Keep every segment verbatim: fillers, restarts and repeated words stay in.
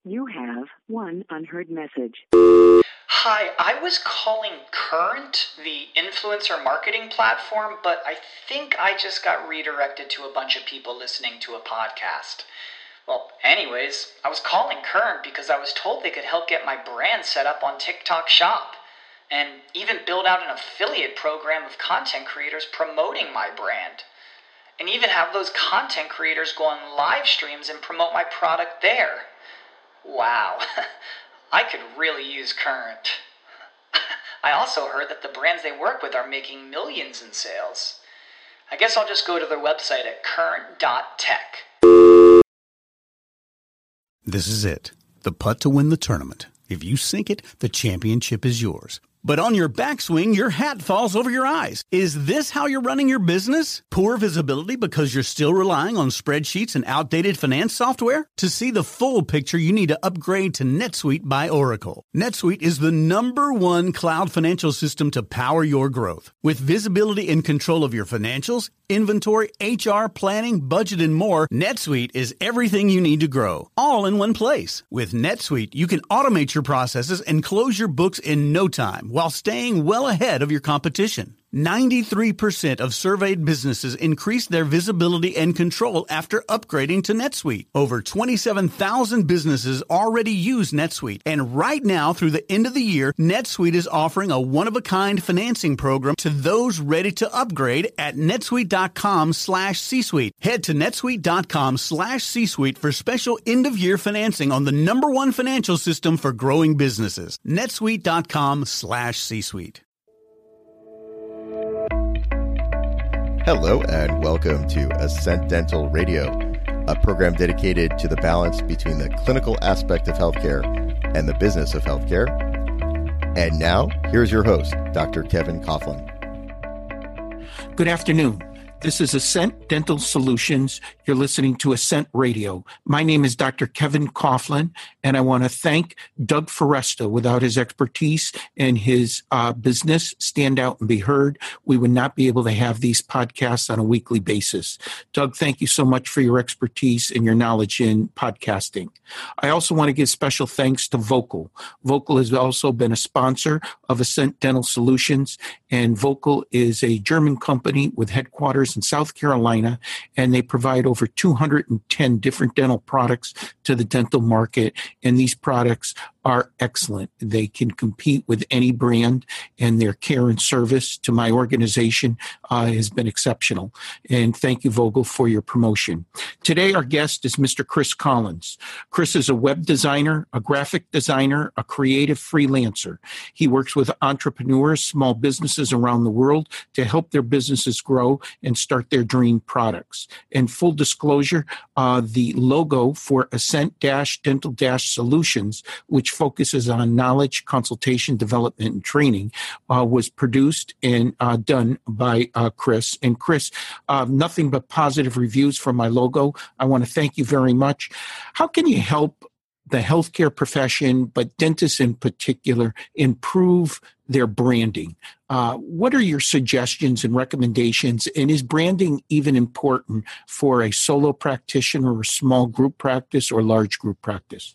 You have one unheard message. Hi, I was calling Current, the influencer marketing platform, but I think I just got redirected to a bunch of people listening to a podcast. Well, anyways, I was calling Current because I was told they could help get my brand set up on TikTok Shop, and even build out an affiliate program of content creators promoting my brand, and even have those content creators go on live streams and promote my product there. Wow, I could really use Current. I also heard that the brands they work with are making millions in sales. I guess I'll just go to their website at current dot tech. This is it. The putt to win the tournament. If you sink it, the championship is yours. But on your backswing, your hat falls over your eyes. Is this how you're running your business? Poor visibility because you're still relying on spreadsheets and outdated finance software? To see the full picture, you need to upgrade to NetSuite by Oracle. NetSuite is the number one cloud financial system to power your growth. With visibility and control of your financials, inventory, H R, planning, budget, and more, NetSuite is everything you need to grow, all in one place. With NetSuite, you can automate your processes and close your books in no time while staying well ahead of your competition. ninety-three percent of surveyed businesses increased their visibility and control after upgrading to NetSuite. Over twenty-seven thousand businesses already use NetSuite, and right now through the end of the year, NetSuite is offering a one-of-a-kind financing program to those ready to upgrade at netsuite.com slash C-Suite. Head to netsuite.com slash C-Suite for special end-of-year financing on the number one financial system for growing businesses. netsuite.com slash C-Suite. Hello and welcome to Ascent Dental Radio, a program dedicated to the balance between the clinical aspect of healthcare and the business of healthcare. And now, here's your host, Doctor Kevin Coughlin. Good afternoon. This is Ascent Dental Solutions. You're listening to Ascent Radio. My name is Doctor Kevin Coughlin, and I want to thank Doug Foresta. Without his expertise and his uh, business stand out and be heard, we would not be able to have these podcasts on a weekly basis. Doug, thank you so much for your expertise and your knowledge in podcasting. I also want to give special thanks to Vocal. Vocal has also been a sponsor of Ascent Dental Solutions, and Vocal is a German company with headquarters in South Carolina, and they provide over two hundred ten different dental products to the dental market, and these products are excellent. They can compete with any brand, and their care and service to my organization uh, has been exceptional. And thank you, Vogel, for your promotion. Today, our guest is Mister Chris Collins. Chris is a web designer, a graphic designer, a creative freelancer. He works with entrepreneurs, small businesses around the world to help their businesses grow and start their dream products. And full disclosure, uh, the logo for Ascent Dental Solutions, which focuses on knowledge, consultation, development, and training, uh, was produced and uh, done by uh, Chris. And Chris, uh, nothing but positive reviews for my logo. I want to thank you very much. How can you help the healthcare profession, but dentists in particular, improve their branding? Uh, what are your suggestions and recommendations? And is branding even important for a solo practitioner or small group practice or large group practice?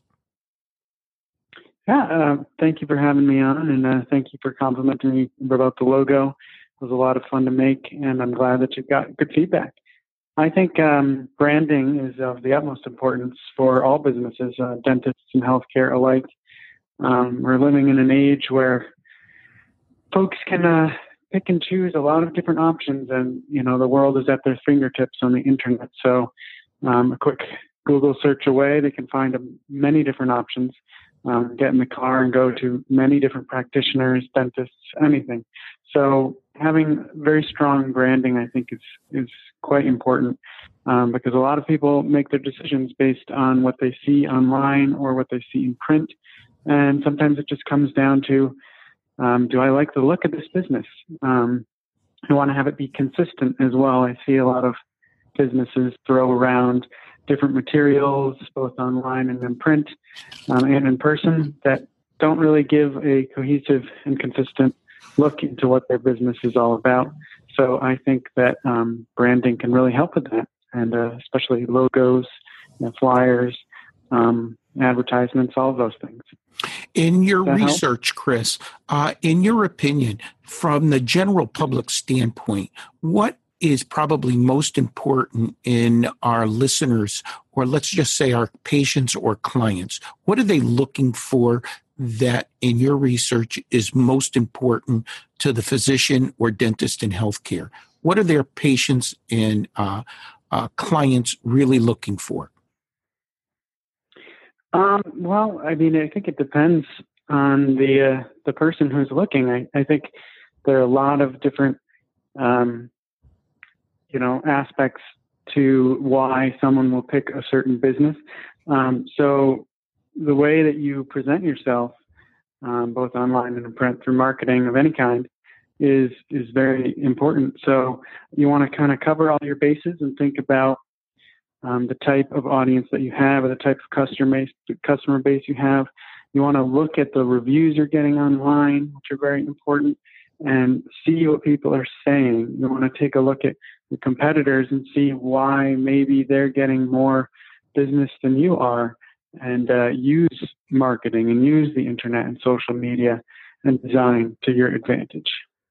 Yeah, uh, thank you for having me on, and uh, thank you for complimenting me about the logo. It was a lot of fun to make, and I'm glad that you got good feedback. I think um, branding is of the utmost importance for all businesses, uh, dentists and healthcare alike. Um, we're living in an age where folks can uh, pick and choose a lot of different options, and you know the world is at their fingertips on the internet. So um, a quick Google search away, they can find um, many different options. Um, get in the car and go to many different practitioners, dentists, anything. So having very strong branding, I think, is is quite important um, because a lot of people make their decisions based on what they see online or what they see in print. And sometimes it just comes down to, um, do I like the look of this business? Um, I want to have it be consistent as well. I see a lot of businesses throw around different materials, both online and in print um, and in person, that don't really give a cohesive and consistent look into what their business is all about. So I think that um, branding can really help with that, and uh, especially logos, you know, flyers, um, advertisements, all of those things. In your Does that research, help? Chris, uh, in your opinion, from the general public standpoint, what is probably most important in our listeners, or let's just say our patients or clients? What are they looking for that in your research is most important to the physician or dentist in healthcare? What are their patients and uh, uh, clients really looking for? Um, well, I mean, I think it depends on the uh, the person who's looking. I, I think there are a lot of different, um, you know, aspects to why someone will pick a certain business. Um, so the way that you present yourself, um, both online and in print through marketing of any kind, is is very important. So you want to kind of cover all your bases and think about Um, the type of audience that you have, or the type of customer base, customer base you have. You want to look at the reviews you're getting online, which are very important, and see what people are saying. You want to take a look at the competitors and see why maybe they're getting more business than you are, and uh, use marketing and use the internet and social media and design to your advantage.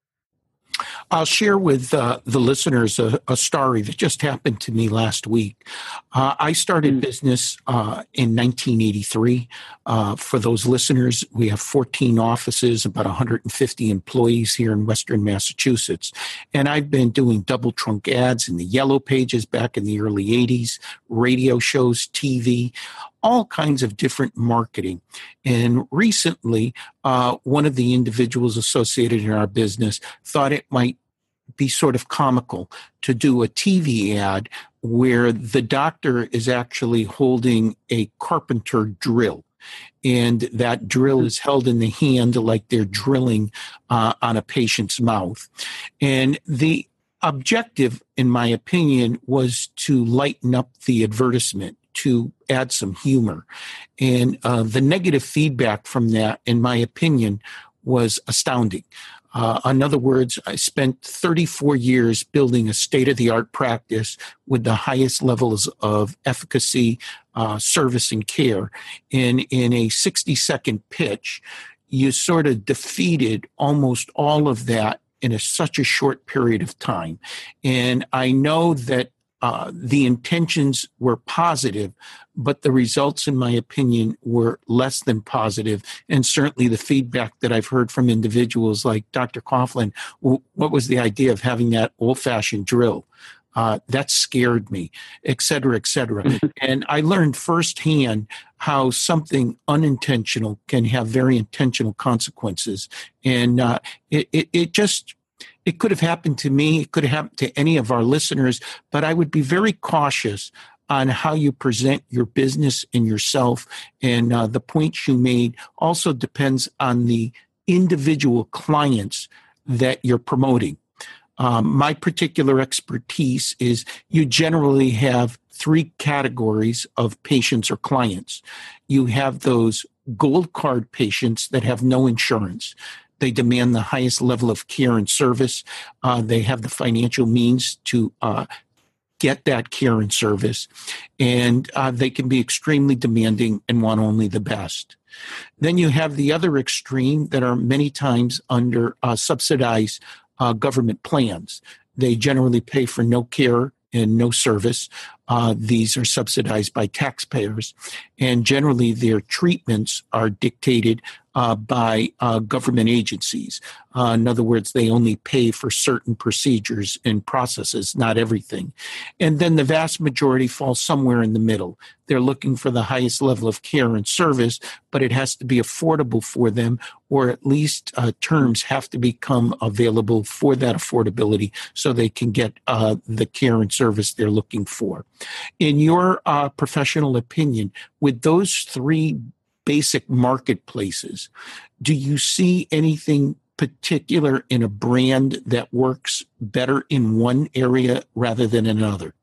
I'll share with uh, the listeners a, a story that just happened to me last week. Uh, I started business uh, in nineteen eighty-three. Uh, for those listeners, we have fourteen offices, about one hundred fifty employees here in Western Massachusetts. And I've been doing double trunk ads in the Yellow Pages back in the early eighties, radio shows, T V, all kinds of different marketing. And recently, uh, one of the individuals associated in our business thought it might be sort of comical to do a T V ad where the doctor is actually holding a carpenter drill. And that drill is held in the hand like they're drilling uh, on a patient's mouth. And the objective, in my opinion, was to lighten up the advertisement, to add some humor. And uh, the negative feedback from that, in my opinion, was astounding. Uh, in other words, I spent thirty-four years building a state-of-the-art practice with the highest levels of efficacy, uh, service, and care. And in a sixty-second pitch, you sort of defeated almost all of that in a, such a short period of time. And I know that Uh, the intentions were positive, but the results, in my opinion, were less than positive. And certainly the feedback that I've heard from individuals like Doctor Coughlin, well, what was the idea of having that old-fashioned drill? Uh, that scared me, et cetera, et cetera. And I learned firsthand how something unintentional can have very intentional consequences. And uh, it, it, it just... It could have happened to me. It could have happened to any of our listeners, but I would be very cautious on how you present your business and yourself. And uh, the points you made also depends on the individual clients that you're promoting. Um, my particular expertise is you generally have three categories of patients or clients. You have those gold card patients that have no insurance. They demand the highest level of care and service. Uh, they have the financial means to uh, get that care and service. And uh, they can be extremely demanding and want only the best. Then you have the other extreme that are many times under uh, subsidized uh, government plans. They generally pay for no care and no service. Uh, these are subsidized by taxpayers. And generally their treatments are dictated uh, by uh, government agencies. Uh, in other words, they only pay for certain procedures and processes, not everything. And then the vast majority falls somewhere in the middle. They're looking for the highest level of care and service, but it has to be affordable for them, or at least uh, terms have to become available for that affordability so they can get uh, the care and service they're looking for. In your uh, professional opinion, with those three basic marketplaces, do you see anything particular in a brand that works better in one area rather than another?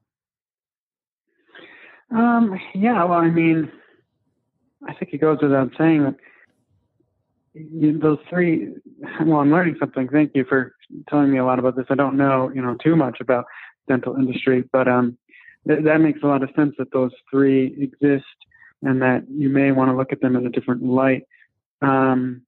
Um, yeah, well, I mean, I think it goes without saying that you, those three, well, I'm learning something. Thank you for telling me a lot about this. I don't know, you know, too much about dental industry, but um, th- that makes a lot of sense that those three exist and that you may want to look at them in a different light. Um,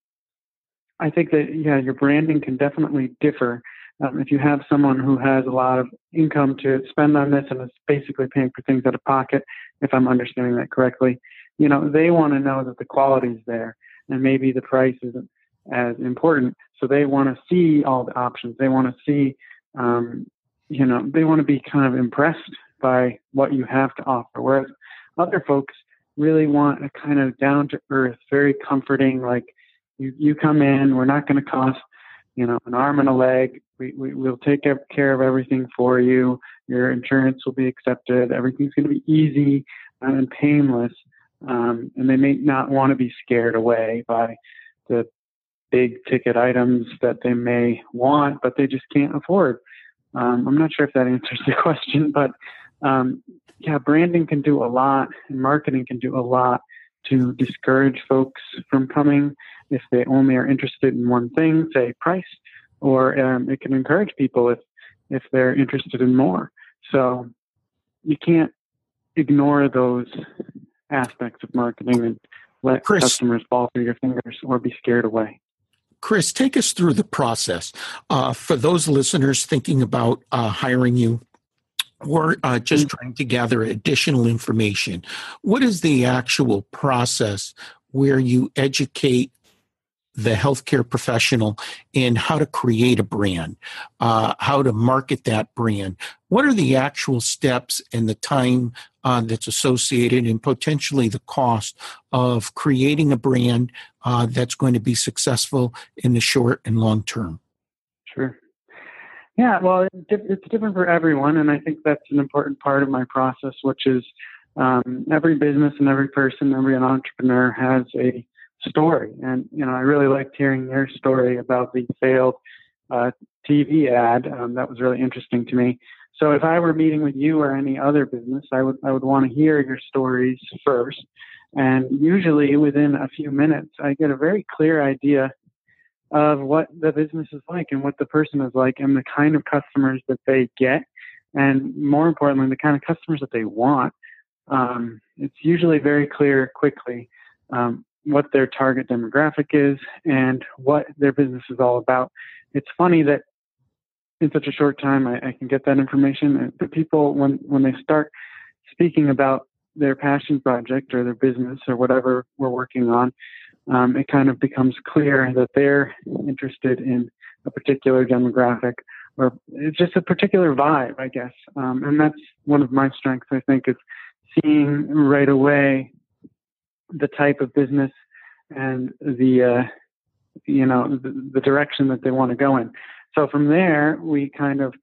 I think that, yeah, your branding can definitely differ. Um, if you have someone who has a lot of income to spend on this and is basically paying for things out of pocket, if I'm understanding that correctly, you know, they want to know that the quality is there and maybe the price isn't as important. So they want to see all the options. They want to see, um, you know, they want to be kind of impressed by what you have to offer. Whereas other folks really want a kind of down to earth, very comforting, like you, you come in, we're not going to cost, you know, an arm and a leg. We, we, we'll take care of everything for you. Your insurance will be accepted. Everything's going to be easy and painless. Um, and they may not want to be scared away by the big ticket items that they may want, but they just can't afford. Um, I'm not sure if that answers the question, but um, yeah, branding can do a lot and marketing can do a lot to discourage folks from coming if they only are interested in one thing, say price, or um, it can encourage people if, if they're interested in more. So you can't ignore those aspects of marketing and let Chris, customers fall through your fingers or be scared away. Chris, take us through the process. Uh, for those listeners thinking about uh, hiring you or uh, just mm-hmm. trying to gather additional information, what is the actual process where you educate the healthcare professional in how to create a brand, uh, how to market that brand? What are the actual steps and the time uh, that's associated and potentially the cost of creating a brand uh, that's going to be successful in the short and long term? Sure. Yeah, well, it's different for everyone, and I think that's an important part of my process, which is um, every business and every person, every entrepreneur has a story. And, you know, I really liked hearing your story about the failed uh, T V ad. Um, that was really interesting to me. So if I were meeting with you or any other business, I would I would want to hear your stories first. And usually within a few minutes, I get a very clear idea of what the business is like and what the person is like and the kind of customers that they get. And more importantly, the kind of customers that they want. Um, it's usually very clear quickly um, what their target demographic is and what their business is all about. It's funny that in such a short time, I, I can get that information. And the people, when, when they start speaking about their passion project or their business or whatever we're working on, um, it kind of becomes clear that they're interested in a particular demographic or it's just a particular vibe, I guess. Um, and that's one of my strengths, I think, is seeing right away the type of business and the, uh, you know, the, the direction that they want to go in. So from there, we kind of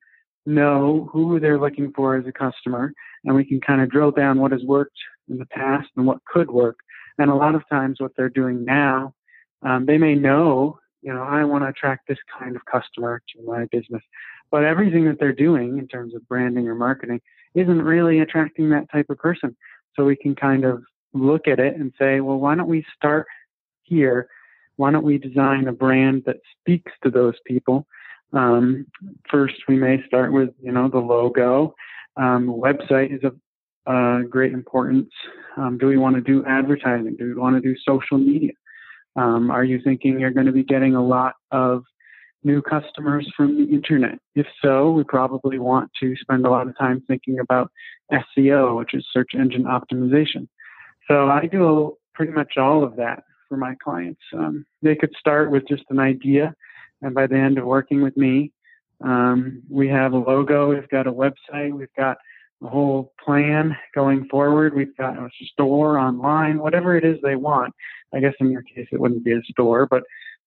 know who they're looking for as a customer, and we can kind of drill down what has worked in the past and what could work. And a lot of times what they're doing now, um, they may know, you know, I want to attract this kind of customer to my business, but everything that they're doing in terms of branding or marketing isn't really attracting that type of person. So we can kind of look at it and say, well, why don't we start here? Why don't we design a brand that speaks to those people? Um, first, we may start with, you know, the logo. Um, website is of uh, great importance. Um, do we want to do advertising? Do we want to do social media? Um, are you thinking you're going to be getting a lot of new customers from the internet? If so, we probably want to spend a lot of time thinking about S E O, which is search engine optimization. So I do pretty much all of that for my clients. Um, they could start with just an idea, and by the end of working with me, um, we have a logo, we've got a website, we've got a whole plan going forward, we've got a store online, whatever it is they want. I guess in your case it wouldn't be a store, but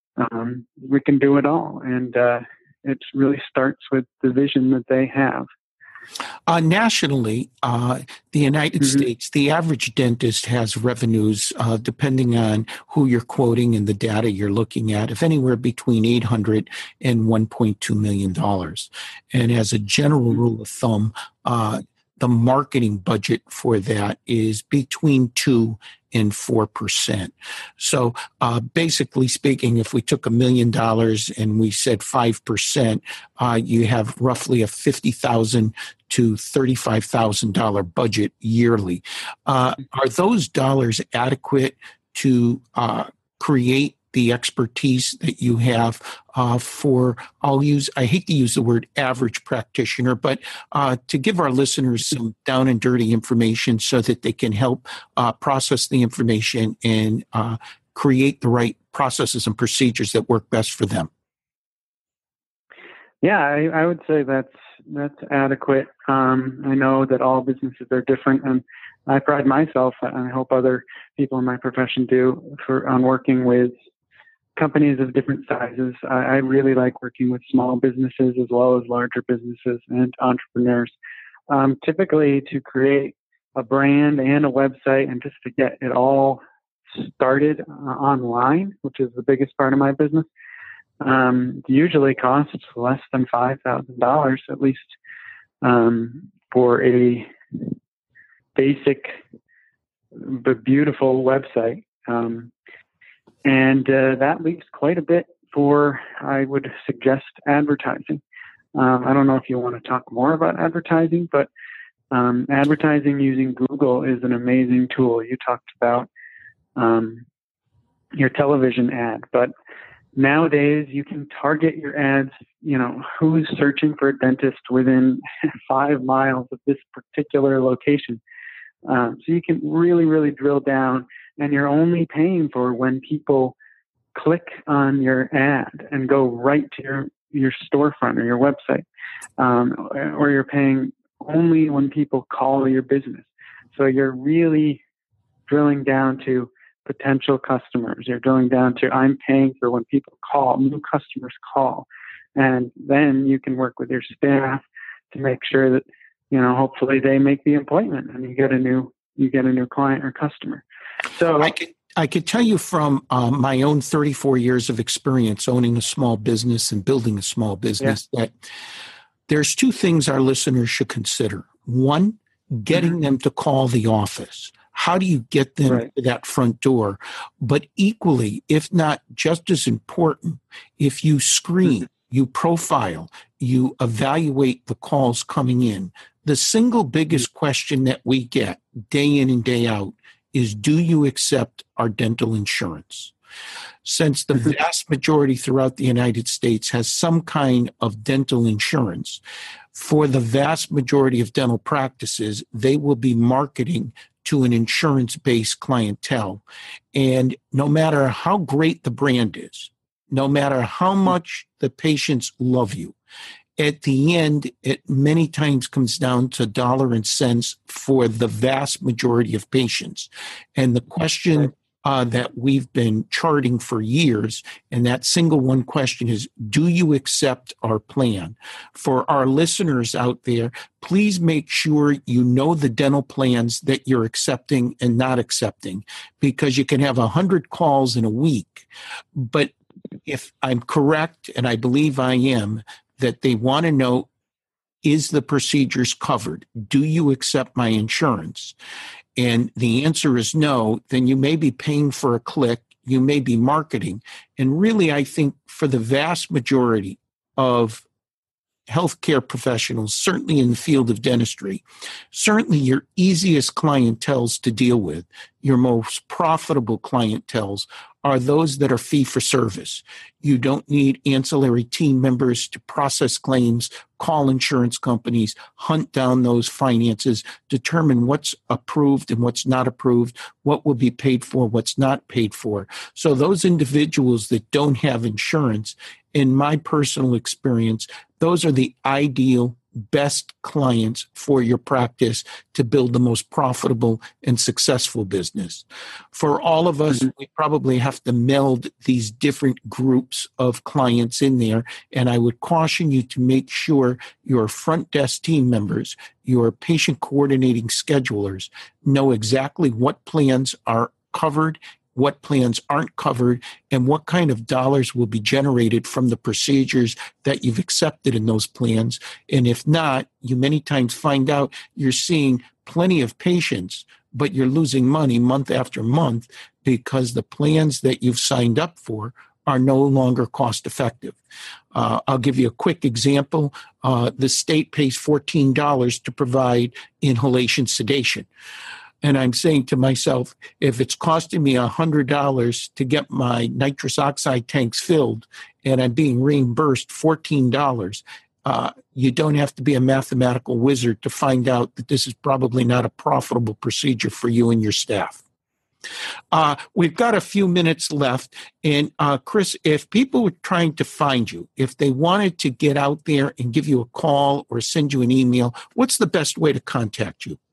um, we can do it all. And uh, it really starts with the vision that they have. Uh, nationally, uh, the United mm-hmm. States, the average dentist has revenues, uh, depending on who you're quoting and the data you're looking at, of anywhere between eight hundred and one point two million dollars. And as a general rule of thumb, uh, the marketing budget for that is between two and four percent. So uh, basically speaking, if we took a million dollars and we said five percent, uh, you have roughly a fifty thousand to thirty-five thousand dollars budget yearly. Uh, are those dollars adequate to uh, create the expertise that you have uh, for, I'll use, I hate to use the word average practitioner, but uh, to give our listeners some down and dirty information so that they can help uh, process the information and uh, create the right processes and procedures that work best for them? Yeah, I, I would say that's that's adequate. Um, I know that all businesses are different, and I pride myself, and I hope other people in my profession do, for on working with companies of different sizes. I, I really like working with small businesses as well as larger businesses and entrepreneurs. Um, typically, to create a brand and a website and just to get it all started uh, online, which is the biggest part of my business, um, usually costs less than five thousand dollars, at least um, for a basic but beautiful website. Um, and uh, that leaves quite a bit for, I would suggest, advertising. Um, I don't know if you want to talk more about advertising, but um, advertising using Google is an amazing tool. You talked about um, your television ad, but nowadays you can target your ads, you know, who's searching for a dentist within five miles of this particular location. Um, so you can really, really drill down, and you're only paying for when people click on your ad and go right to your, your storefront or your website, um, or you're paying only when people call your business. So you're really drilling down to potential customers. You're drilling down to, I'm paying for when people call, new customers call. And then you can work with your staff to make sure that, you know, hopefully they make the appointment and you get a new, you get a new client or customer. So I could, I could tell you from um, my own thirty-four years of experience owning a small business and building a small business, yeah, that there's two things our listeners should consider. One, getting mm-hmm. them to call the office. How do you get them right to that front door? But equally, if not just as important, if you screen, mm-hmm. you profile, you evaluate the calls coming in, the single biggest mm-hmm. question that we get day in and day out is, do you accept our dental insurance? Since the mm-hmm. vast majority throughout the United States has some kind of dental insurance, for the vast majority of dental practices, they will be marketing to an insurance-based clientele. And no matter how great the brand is, no matter how much the patients love you, at the end, it many times comes down to dollar and cents for the vast majority of patients. And the question uh, that we've been charting for years, and that single one question is, do you accept our plan? For our listeners out there, please make sure you know the dental plans that you're accepting and not accepting, because you can have one hundred calls in a week. But if I'm correct, and I believe I am, that they want to know, is the procedures covered? Do you accept my insurance? And the answer is no, then you may be paying for a click, you may be marketing. And really, I think for the vast majority of healthcare professionals, certainly in the field of dentistry, certainly your easiest clienteles to deal with, your most profitable clienteles, are those that are fee for service. You don't need ancillary team members to process claims, call insurance companies, hunt down those finances, determine what's approved and what's not approved, what will be paid for, what's not paid for. So those individuals that don't have insurance, in my personal experience, those are the ideal best clients for your practice to build the most profitable and successful business. For all of us, we probably have to meld these different groups of clients in there. And I would caution you to make sure your front desk team members, your patient coordinating schedulers know exactly what plans are covered, what plans aren't covered, and what kind of dollars will be generated from the procedures that you've accepted in those plans. And if not, you many times find out you're seeing plenty of patients, but you're losing money month after month because the plans that you've signed up for are no longer cost effective. Uh, I'll give you a quick example. Uh, the state pays fourteen dollars to provide inhalation sedation. And I'm saying to myself, if it's costing me one hundred dollars to get my nitrous oxide tanks filled and I'm being reimbursed fourteen dollars, uh, you don't have to be a mathematical wizard to find out that this is probably not a profitable procedure for you and your staff. Uh, we've got a few minutes left. And uh, Chris, if people were trying to find you, if they wanted to get out there and give you a call or send you an email, what's the best way to contact you?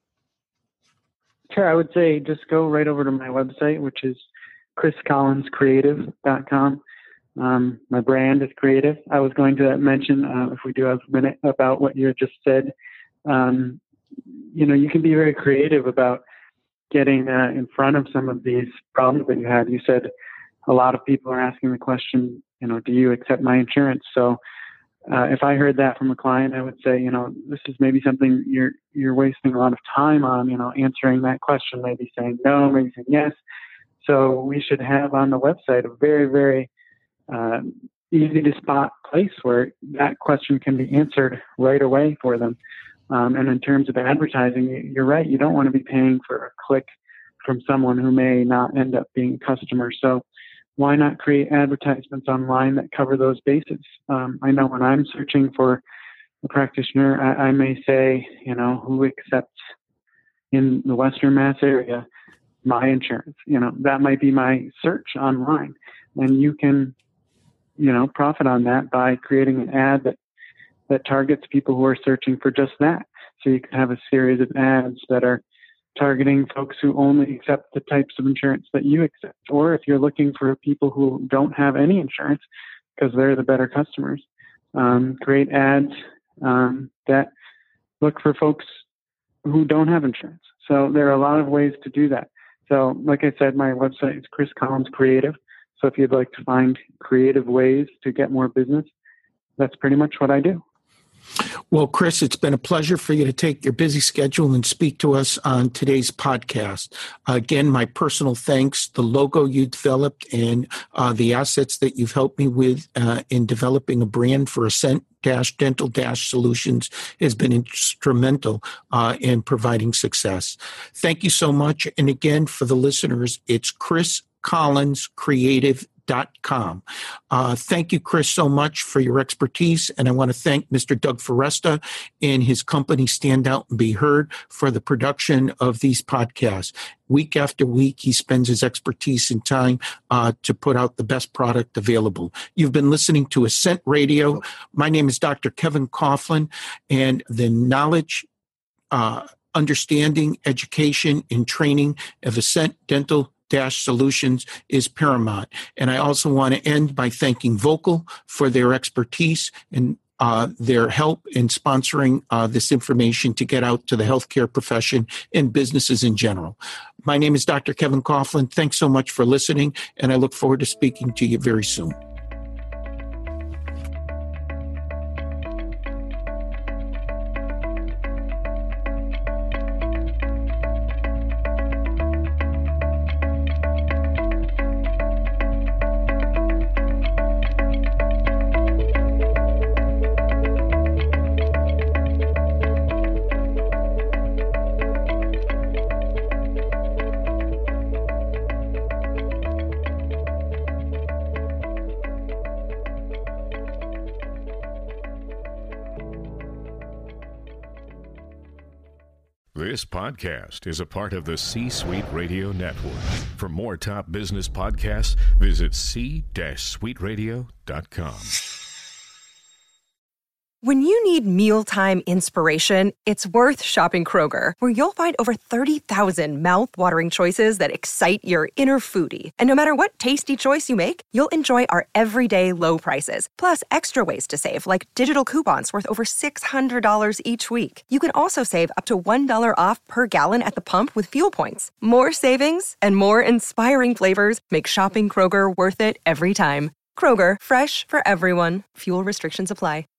Sure, I would say just go right over to my website, which is chris collins creative dot com. Um, my brand is creative. I was going to mention, uh, if we do have a minute, about what you just said. Um, you know, you can be very creative about getting uh, in front of some of these problems that you had. You said a lot of people are asking the question, you know, do you accept my insurance? So uh, if I heard that from a client, I would say, you know, this is maybe something you're you're wasting a lot of time on, you know, answering that question, maybe saying no, maybe saying yes. So we should have on the website a very, very uh, easy to spot place where that question can be answered right away for them. Um, and in terms of advertising, you're right. You don't want to be paying for a click from someone who may not end up being a customer. So why not create advertisements online that cover those bases? Um, I know when I'm searching for a practitioner, I, I may say, you know, who accepts in the Western Mass area my insurance? You know, that might be my search online. And you can, you know, profit on that by creating an ad that that targets people who are searching for just that. So you can have a series of ads that are targeting folks who only accept the types of insurance that you accept. Or if you're looking for people who don't have any insurance because they're the better customers, um, create ads um, that look for folks who don't have insurance. So there are a lot of ways to do that. So like I said, my website is Chris Collins Creative. So if you'd like to find creative ways to get more business, that's pretty much what I do. Well, Chris, it's been a pleasure for you to take your busy schedule and speak to us on today's podcast. Uh, again, my personal thanks, the logo you developed and uh, the assets that you've helped me with uh, in developing a brand for Ascent Dental Solutions has been instrumental uh, in providing success. Thank you so much. And again, for the listeners, it's Chris Collins Creative dot com. Uh, thank you, Chris, so much for your expertise. And I want to thank Mister Doug Foresta and his company Stand Out and Be Heard for the production of these podcasts. Week after week, he spends his expertise and time uh, to put out the best product available. You've been listening to Ascent Radio. My name is Doctor Kevin Coughlin, and the knowledge, uh, understanding, education, and training of Ascent Dental Dash Solutions is paramount. And I also want to end by thanking Vocal for their expertise and uh, their help in sponsoring uh, this information to get out to the healthcare profession and businesses in general. My name is Doctor Kevin Coughlin. Thanks so much for listening, and I look forward to speaking to you very soon. This podcast is a part of the C-Suite Radio Network. For more top business podcasts, visit c suite radio dot com. When you need mealtime inspiration, it's worth shopping Kroger, where you'll find over thirty thousand mouth-watering choices that excite your inner foodie. And no matter what tasty choice you make, you'll enjoy our everyday low prices, plus extra ways to save, like digital coupons worth over six hundred dollars each week. You can also save up to one dollar off per gallon at the pump with fuel points. More savings and more inspiring flavors make shopping Kroger worth it every time. Kroger, fresh for everyone. Fuel restrictions apply.